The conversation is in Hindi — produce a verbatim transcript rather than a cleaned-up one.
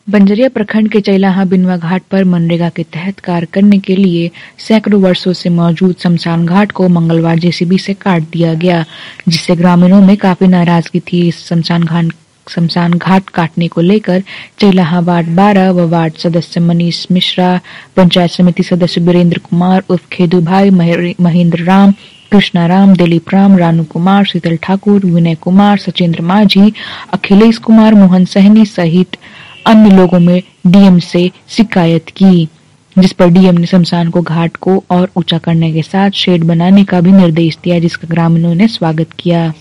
बंजरिया प्रखंड के चैलाहा बिनवा घाट पर मनरेगा के तहत कार्य करने के लिए सैकड़ों वर्षों से मौजूद शमशान घाट को मंगलवार जेसीबी से काट दिया गया, जिससे ग्रामीणों में काफी नाराजगी थी। इस शमशान घाट शमशान घाट काटने को लेकर चैलाहा वार्ड बारह व वार्ड सदस्य मनीष मिश्रा, पंचायत समिति सदस्य वीरेंद्र कुमार उर्फ खेदू भाई, महेंद्र राम, कृष्णा राम, दिलीप राम, रानू कुमार, शीतल ठाकुर, विनय कुमार, सचेंद्र माझी, अखिलेश कुमार, मोहन सहनी सहित अन्य लोगों में डीएम से शिकायत की, जिस पर डीएम ने शमशान को घाट को और ऊंचा करने के साथ शेड बनाने का भी निर्देश दिया, जिसका ग्रामीणों ने स्वागत किया।